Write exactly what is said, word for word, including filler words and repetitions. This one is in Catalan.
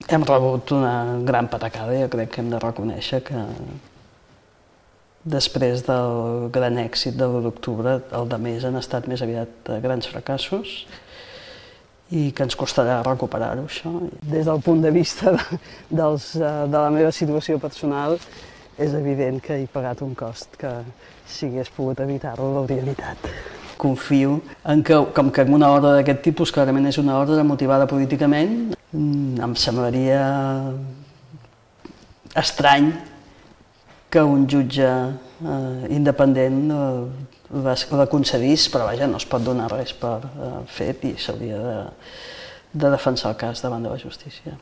Hem rebut una gran patacada, jo crec que hem de reconèixer que després del gran èxit de l'u d'octubre, el de més han estat més aviat grans fracassos i que ens costarà recuperar-ho, això. Des del punt de vista de, dels, de la meva situació personal, és evident que he pagat un cost que, si hagués pogut evitar-lo, l'hauria evitat. Confio en que, com que una ordre d'aquest tipus clarament és una ordre motivada políticament, em semblaria estrany que un jutge eh, independent eh, la concedís, però vaja, no es pot donar res per eh, fet i s'hauria de, de defensar el cas davant de la justícia.